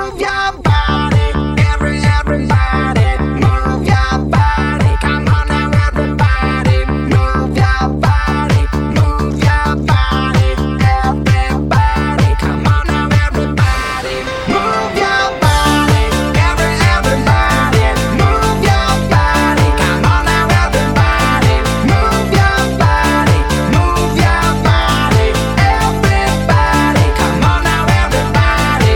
move your body. Everybody, move your body. Come on now, everybody, move your body, move your body. Everybody, come on now, everybody, move your body. Everybody, move your body. Come on now, everybody, move your body, move your body. Everybody, come on now, everybody.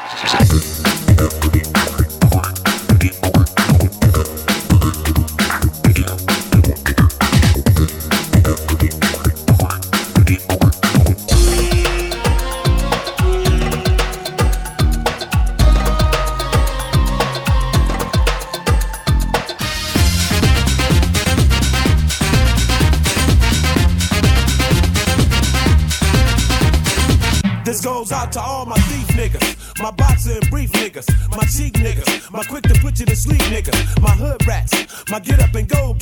This goes out to all my thief niggas, my boxer and brief niggas, my cheap niggas, my quick to put you to sleep niggas, my hood rats, my get up and go.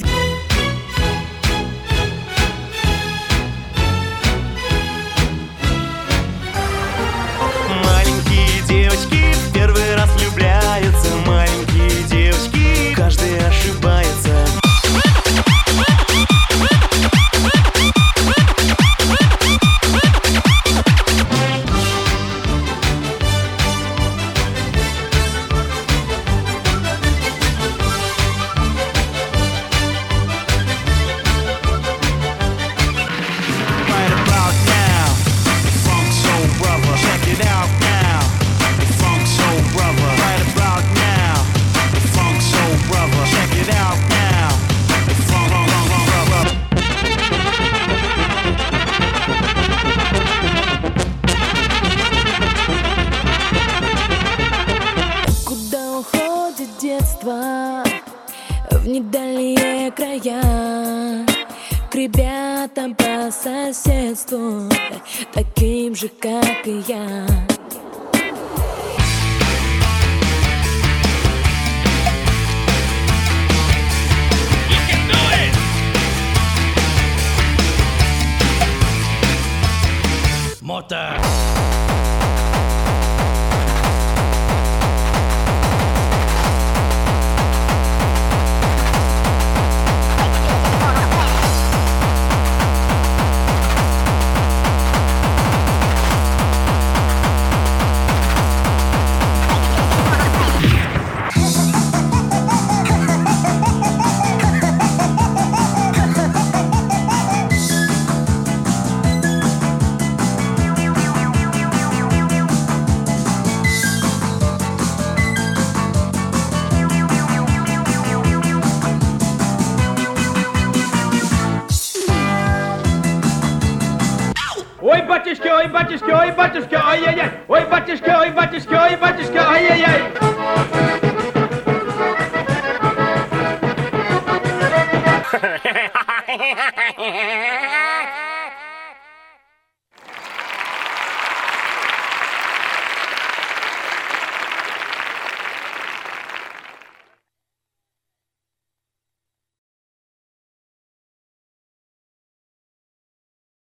Маленькие девочки в первый раз влюбляются. Маленькие девочки, каждый ошибается. Right about now, Funk Soul Brother, check it out now. Funk Soul Brother, right about now. Funk Soul Brother, check it out now. Funk Brother. Куда уходит детство в недальние края, к ребятам по соседству, таким же, как и я. Мото. Ой, батюшки, ай-яй-яй. Ой, батюшки, ай-яй-яй.